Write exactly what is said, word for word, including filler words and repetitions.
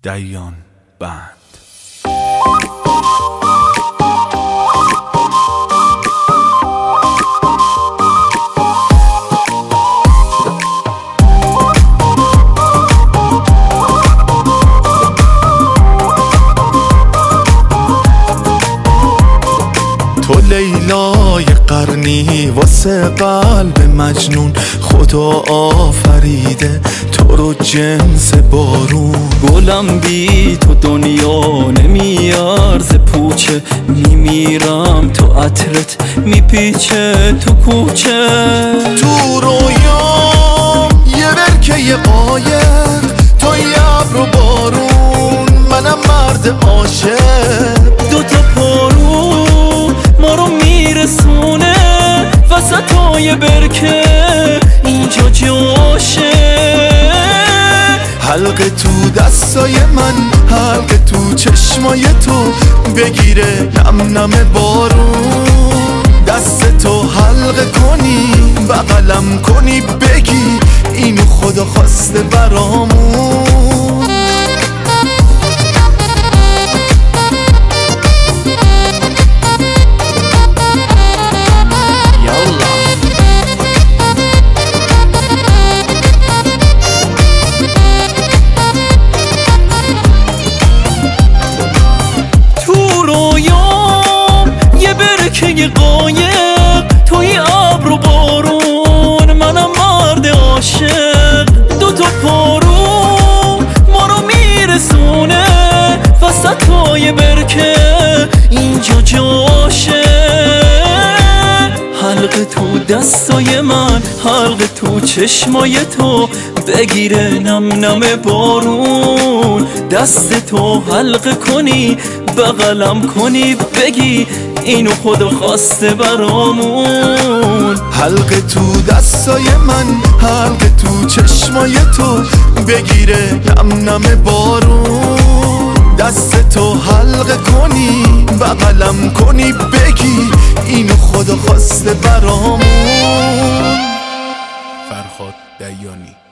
دیان بند. تو لیلای قرنی واسه قلب مجنون خدا آفریده تو رو جنس بارون. گلم بی تو دنیا نمیارزه پوچه، میمیرم تو عطرت میپیچه تو کوچه. تو رویام یه برکه قایق، تو یه ابر و بارون، منم مرد عاشق. دو تا پارو ما رو میرسونه وسطای برکه اینجا جاشه. حلقه تو دستای من، حلقه تو چشمای تو، بگیره نم نم بارون. دست تو حلقه کنی بغلم کنی بگی اینو خدا خواسته برامون. که قایق توی ابر و بارون، منم مرد عاشق. دو تا پارو ما رو میرسونه وسطای برکه اینجا جاشه. حلقه تو دستای من، حلقه تو چشمای تو، بگیره نم نم بارون. دست تو حلقه کنی بغلم کنی بگی اینو خدا خواسته برامون. حلقه تو دستای من، حلقه تو چشمای تو، بگیره نم نم بارون. دست تو حلقه کنی بغلم کنی بگی اینو خدا خواسته برامون. فرهاد دیانی.